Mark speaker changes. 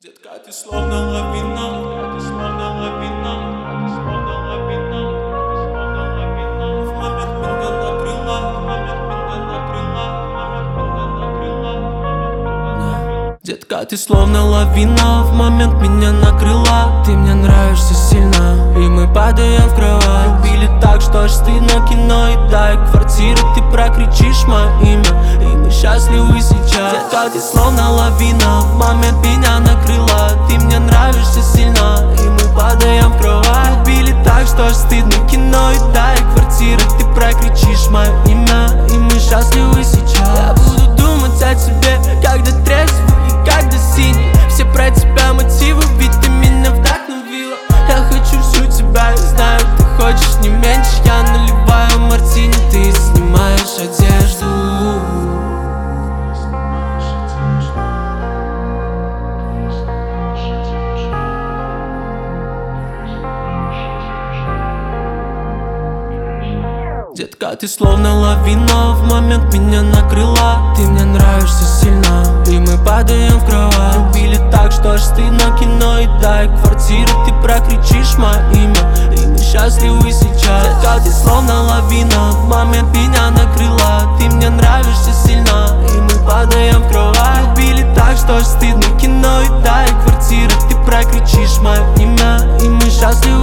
Speaker 1: Детка, ты словно лавина, ты словно лавина, ты словно лавина, ты словно лавина. В момент меня накрыла, в момент меня накрыла, в момент меня накрыла. Детка, ты словно лавина, в момент меня накрыла. Ты мне нравишься сильно, и мы падаем в кровать. Любили так, что аж стыдно, кино и дай квартиру. Ты прокричишь мое имя, и мы счастливы сейчас. Детка, ты словно лавина, в момент меня накрыла. Ты мне нравишься сильно, и мы падаем в кровать. Любили так, что аж стыдно, кино и дай квартиру. Ты прокричишь мое имя, и мы счастливы сейчас. Я буду думать о тебе, когда трезвый и когда синий. Все про тебя мотивы, ведь ты меня вдохновила. Я хочу всю тебя, и знаю, ты хочешь не меньше. Я наливаю мартини, ты снимаешь одежду. Детка, ты словно лавина, в момент меня накрыла. Ты мне нравишься сильно, и мы падаем в кровать. Любили так, что аж стыдно, кино и дай квартиру. Ты прокричишь мое имя, и мы счастливы сейчас. Детка, ты словно лавина, в момент меня накрыла. Ты мне нравишься сильно, и мы падаем в кровать. Любили так, что аж стыдно, кино и дай квартиру. Ты прокричишь мое имя, и мы счастливы.